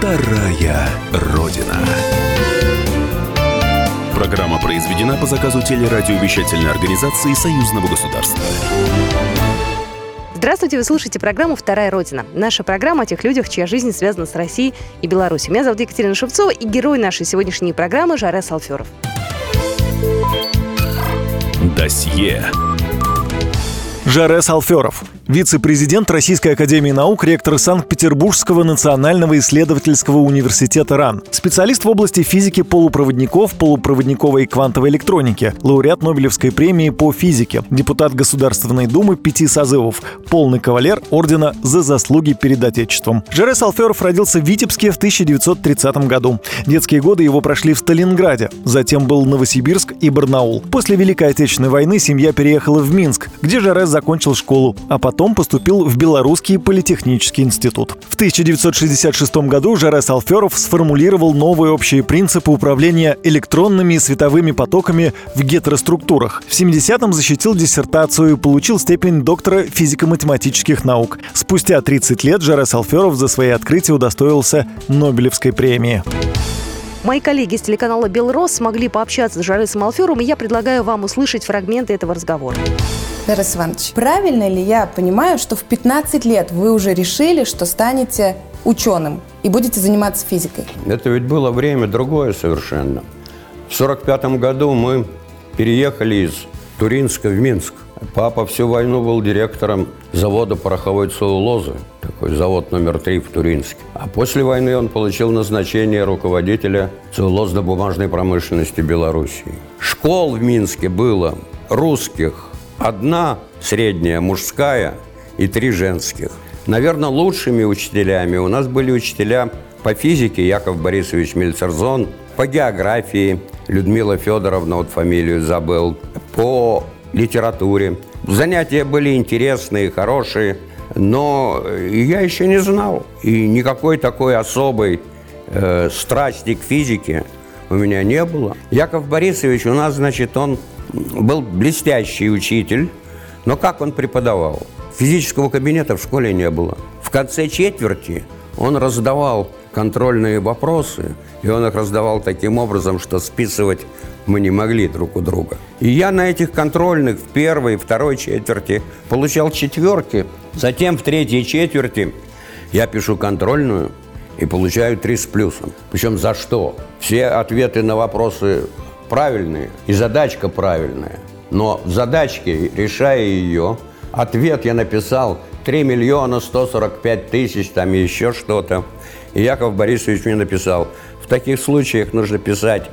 Вторая Родина. Программа произведена по заказу телерадиовещательной организации Союзного государства. Здравствуйте, вы слушаете программу «Вторая Родина». Наша программа о тех людях, чья жизнь связана с Россией и Беларусью. Меня зовут Екатерина Шевцова, и герой нашей сегодняшней программы – Жарес Алферов. Досье. Жарес Алферов. Вице-президент Российской академии наук, ректор Санкт-Петербургского национального исследовательского университета РАН. Специалист в области физики полупроводников, полупроводниковой и квантовой электроники. Лауреат Нобелевской премии по физике. Депутат Государственной Думы 5 созывов. Полный кавалер ордена за заслуги перед Отечеством. Жарес Алферов родился в Витебске в 1930 году. Детские годы его прошли в Сталинграде. Затем был Новосибирск и Барнаул. После Великой Отечественной войны семья переехала в Минск, где Жарес закончил школу, а потом поступил в Белорусский политехнический институт. В 1966 году Жарес Алферов сформулировал новые общие принципы управления электронными и световыми потоками в гетероструктурах. В 70-м защитил диссертацию и получил степень доктора физико-математических наук. Спустя 30 лет Жарес Алферов за свои открытия удостоился Нобелевской премии. Мои коллеги из телеканала «Белрос» смогли пообщаться с Жаресом Алферовым, и я предлагаю вам услышать фрагменты этого разговора. Жарес Иванович, правильно ли я понимаю, что в 15 лет вы уже решили, что станете ученым и будете заниматься физикой? Это ведь было время другое совершенно. В 1945 году мы переехали из Туринска в Минск. Папа всю войну был директором завода пороховой целлулозы, такой завод номер 3 в Туринске. А после войны он получил назначение руководителя целлулозно-бумажной промышленности Белоруссии. Школ в Минске было русских 1 средняя мужская и 3 женских. Наверное, лучшими учителями у нас были учителя по физике Яков Борисович Мельцерзон, по географии Людмила Федоровна, вот фамилию забыл, по литературе. Занятия были интересные, хорошие, но я еще не знал. И никакой такой особой страсти к физике у меня не было. Яков Борисович у нас, значит, он был блестящий учитель, но как он преподавал? Физического кабинета в школе не было. В конце четверти он раздавал контрольные вопросы, и он их раздавал таким образом, что списывать мы не могли друг у друга. И я на этих контрольных в первой и второй четверти получал 4, затем в третьей четверти я пишу контрольную и получаю 3 с плюсом. Причем за что? Все ответы на вопросы правильные, и задачка правильная. Но в задачке, решая ее, ответ я написал 3 145 000, там еще что-то. И Яков Борисович мне написал: в таких случаях нужно писать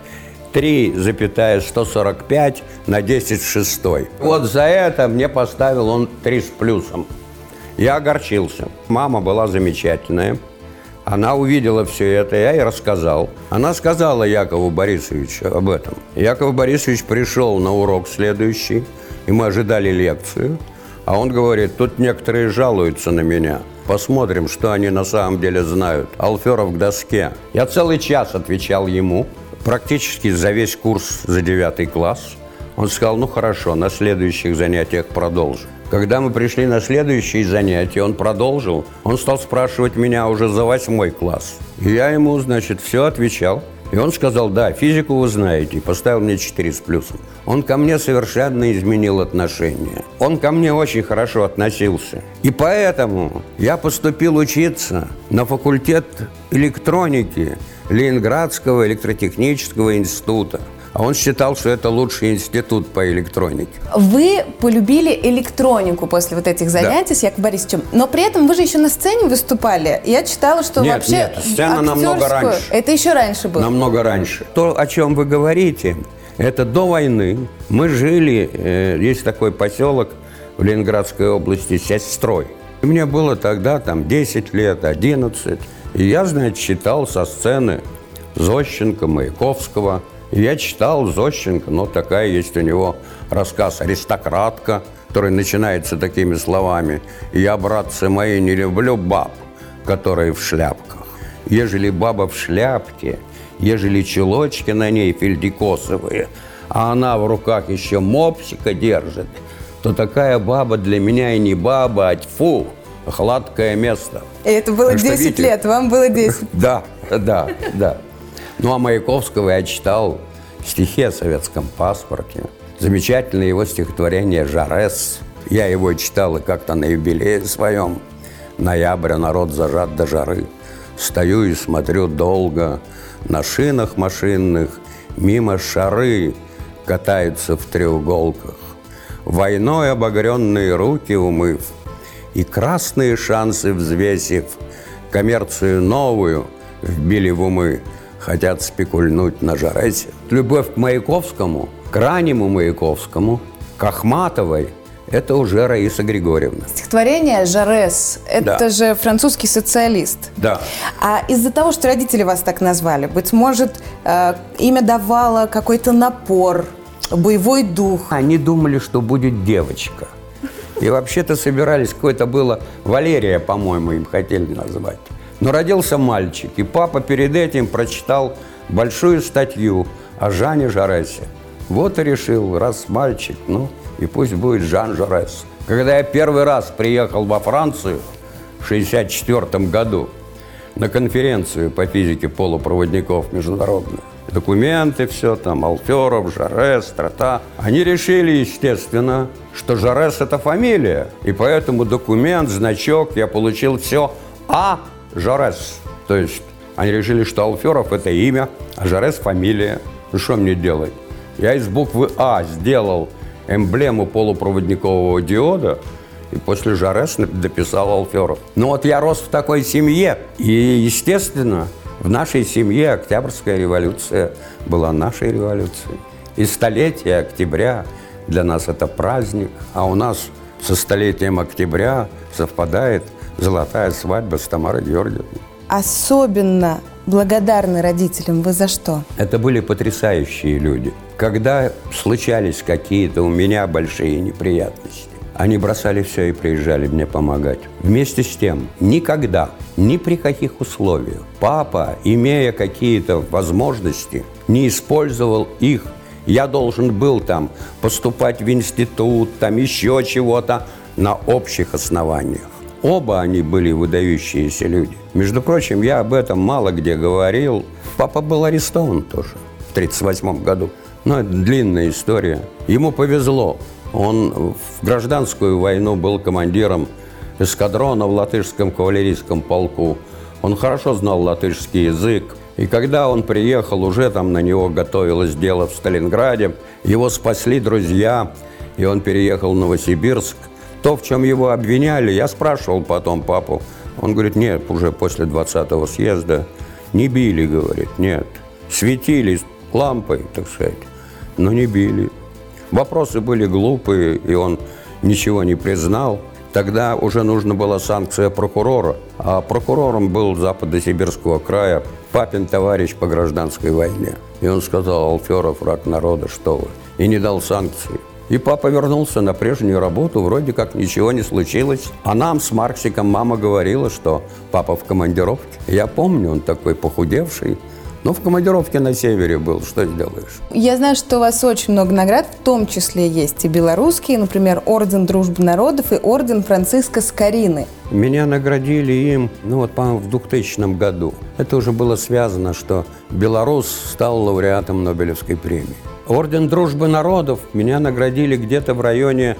3,145 на 10 в 6. Вот за это мне поставил он 3 с плюсом. Я огорчился. Мама была замечательная. Она увидела все это, я ей рассказал. Она сказала Якову Борисовичу об этом. Яков Борисович пришел на урок следующий, и мы ожидали лекцию. А он говорит: тут некоторые жалуются на меня. Посмотрим, что они на самом деле знают. Алферов к доске. Я целый час отвечал ему, практически за весь курс, за 9 класс. Он сказал: ну хорошо, на следующих занятиях продолжим. Когда мы пришли на следующие занятия, он продолжил. Он стал спрашивать меня уже за 8 класс. И я ему, значит, все отвечал. И он сказал: да, физику вы знаете, и поставил мне 4 с плюсом. Он ко мне совершенно изменил отношение. Он ко мне очень хорошо относился. И поэтому я поступил учиться на факультет электроники Ленинградского электротехнического института. А он считал, что это лучший институт по электронике. Вы полюбили электронику после вот этих занятий с Яковом Борисовичем, но при этом вы же еще на сцене выступали. Я читала, что вообще Нет, сцена намного раньше. Это еще раньше было? Намного раньше. То, о чем вы говорите, это до войны. Мы жили, есть такой поселок в Ленинградской области, Сестрой. И мне было тогда там 10 лет, 11. И я, значит, читал со сцены Зощенко, Маяковского. И я читал Зощенко, но такая есть у него рассказ «Аристократка», который начинается такими словами: «Я, братцы мои, не люблю баб, которые в шляпках. Ежели баба в шляпке, ежели чулочки на ней фельдикосовые, а она в руках еще мопсика держит, то такая баба для меня и не баба, а тьфу, гладкое место». И это было 10 лет, вам было 10. Да. Да, да. Ну, а Маяковского я читал стихи о советском паспорте. Замечательное его стихотворение «Жарес». Я его читал и как-то на юбилее своем. Ноябрь, народ зажат до жары. Стою и смотрю долго. На шинах машинных мимо шары катаются в треуголках. Войной обогренные руки умыв и красные шансы взвесив, коммерцию новую вбили в умы, хотят спекульнуть на Жаресе. Любовь к Маяковскому, к раннему Маяковскому, к Ахматовой – это уже Раиса Григорьевна. Стихотворение «Жарес» – это Да. же французский социалист. Да. А из-за того, что родители вас так назвали, быть может, имя давало какой-то напор, боевой дух? Они думали, что будет девочка. И вообще-то собирались, какое-то было Валерия, по-моему, им хотели назвать. Но родился мальчик, и папа перед этим прочитал большую статью о Жане Жаресе. Вот и решил, раз мальчик, ну и пусть будет Жан Жарес. Когда я первый раз приехал во Францию в 1964 году на конференцию по физике полупроводников международных, документы, все там, Алферов, Жарес, Трата. Они решили, естественно, что Жарес – это фамилия. И поэтому документ, значок, я получил все А. Жарес. То есть они решили, что Алферов – это имя, а Жарес – фамилия. Ну что мне делать? Я из буквы А сделал эмблему полупроводникового диода, и после Жарес дописал Алферов. Ну вот я рос в такой семье, и, естественно, в нашей семье Октябрьская революция была нашей революцией. И столетие октября для нас это праздник, а у нас со столетием октября совпадает золотая свадьба с Тамарой Георгиевной. Особенно благодарны родителям вы за что? Это были потрясающие люди. Когда случались какие-то у меня большие неприятности, они бросали все и приезжали мне помогать. Вместе с тем, никогда, ни при каких условиях папа, имея какие-то возможности, не использовал их. Я должен был там поступать в институт, там еще чего-то на общих основаниях. Оба они были выдающиеся люди. Между прочим, я об этом мало где говорил. Папа был арестован тоже в 1938 году. Но это длинная история. Ему повезло. Он в гражданскую войну был командиром эскадрона в латышском кавалерийском полку. Он хорошо знал латышский язык. И когда он приехал, уже там на него готовилось дело в Сталинграде. Его спасли друзья, и он переехал в Новосибирск. То, в чем его обвиняли, я спрашивал потом папу. Он говорит, нет, уже после 20-го съезда не били, говорит, нет. Светили лампой, так сказать, но не били. Вопросы были глупые, и он ничего не признал. Тогда уже нужна была санкция прокурора, а прокурором был Западно-Сибирского края папин товарищ по гражданской войне. И он сказал, Алферов, враг народа, что вы, и не дал санкции. И папа вернулся на прежнюю работу, вроде как ничего не случилось. А нам с Марксиком мама говорила, что папа в командировке. Я помню, он такой похудевший, но в командировке на севере был, что сделаешь. Я знаю, что у вас очень много наград, в том числе есть и белорусские, например, Орден Дружбы Народов и Орден Франциска Скорины. Меня наградили им, по-моему, в 2000 году. Это уже было связано, что белорус стал лауреатом Нобелевской премии. Орден Дружбы Народов меня наградили где-то в районе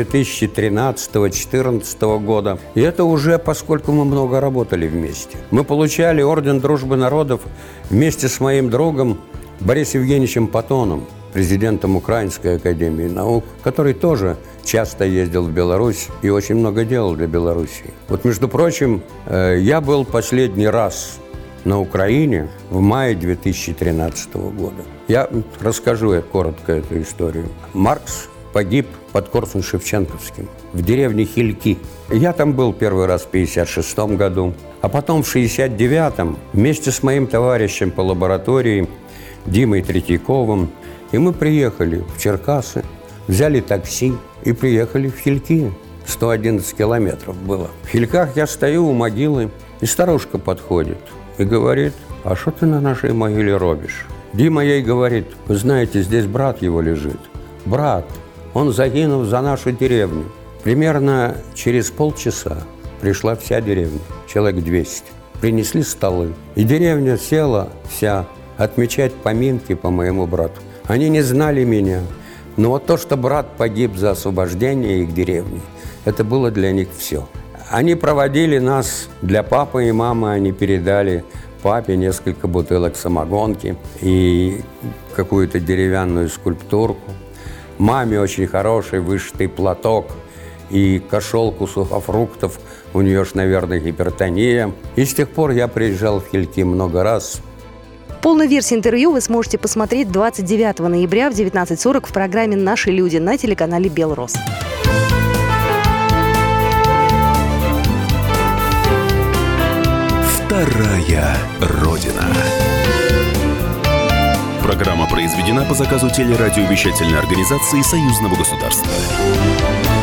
2013-2014 года. И это уже поскольку мы много работали вместе. Мы получали Орден Дружбы Народов вместе с моим другом Борисом Евгеньевичем Патоном, президентом Украинской академии наук, который тоже часто ездил в Беларусь и очень много делал для Белоруссии. Вот, между прочим, я был последний раз на Украине в мае 2013 года. Я расскажу коротко эту историю. Маркс погиб под Корсунь-Шевченковским в деревне Хильки. Я там был первый раз в 1956 году, а потом в 1969 вместе с моим товарищем по лаборатории Димой Третьяковым, и мы приехали в Черкассы, взяли такси и приехали в Хильки. 111 километров было. В Хильках я стою у могилы, и старушка подходит и говорит, а что ты на нашей могиле робишь? Дима ей говорит, вы знаете, здесь брат его лежит. Брат, он загинул за нашу деревню. Примерно через полчаса пришла вся деревня, человек 200. принесли столы. И деревня села вся отмечать поминки по моему брату. Они не знали меня. Но вот то, что брат погиб за освобождение их деревни, это было для них все. Они проводили нас, для папы и мамы они передали папе несколько бутылок самогонки и какую-то деревянную скульптурку. Маме очень хороший вышитый платок и кошелку сухофруктов. У нее ж, наверное, гипертония. И с тех пор я приезжал в Хильки много раз. Полную версию интервью вы сможете посмотреть 29 ноября в 19:40 в программе «Наши люди» на телеканале «Белрос». Вторая Родина. Программа произведена по заказу телерадиовещательной организации Союзного государства.